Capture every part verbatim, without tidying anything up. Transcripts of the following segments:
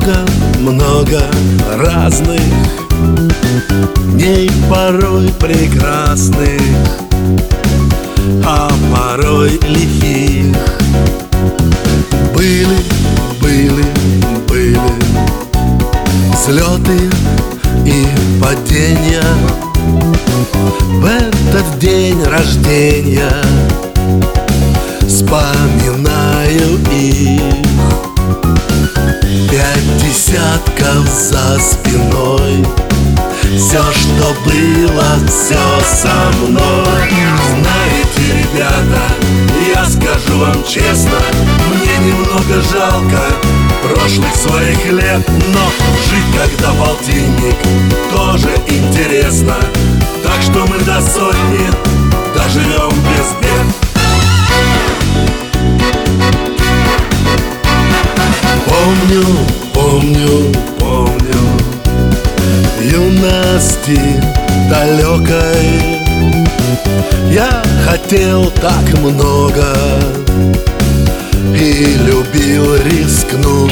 много-много разных дней, порой прекрасных, а порой лихих. Были, были, были взлеты и падения. В этот день рождения вспоминаю их. Пять десятков за спиной. Все, что было, все со мной. Знаете, ребята, я скажу вам честно, мне немного жалко прошлых своих лет. Но жить, когда полтинник, тоже интересно. Так что мы до сотни доживем без бед. Помню, помню, помню юности далекой. Я хотел так много и любил рискнуть.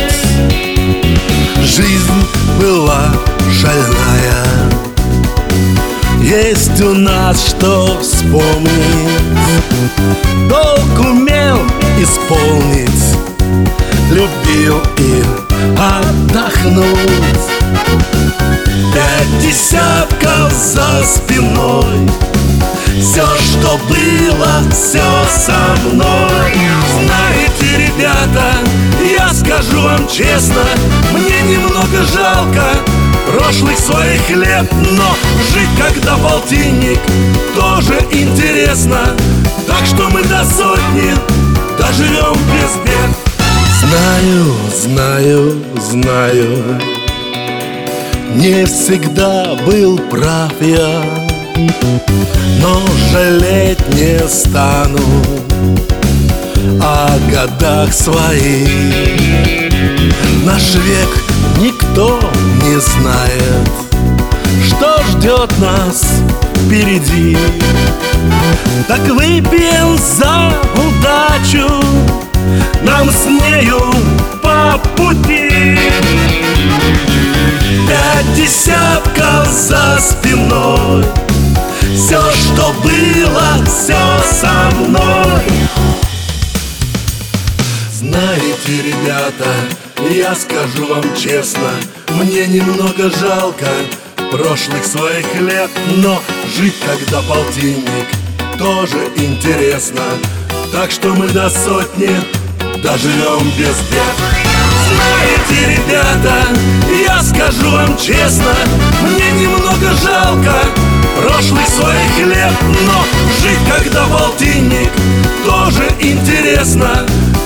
Жизнь была шальная, есть у нас что вспомнить. Долг умел исполнить, любил и отдохнуть. Пять десятков за спиной. Все, что было, все со мной. Знаете, ребята, я скажу вам честно, мне немного жалко прошлых своих лет. Но жить, когда полтинник, тоже интересно. Так что мы до сотни доживем без бед. Знаю, знаю, знаю, не всегда был прав я, но жалеть не стану о годах своих. Наш век никто не знает, что ждет нас впереди. Так выпьем за удачу, нам с нею по пути. Пять десятков за спиной. Все, что было, все со мной. Знаете, ребята, я скажу вам честно, мне немного жалко прошлых своих лет. Но жить, когда полтинник, тоже интересно. Так что мы до сотни доживем без бед. Знаете, ребята, я скажу вам честно, мне немного жалко прошлых своих лет. Но жить, когда полтинник, тоже интересно.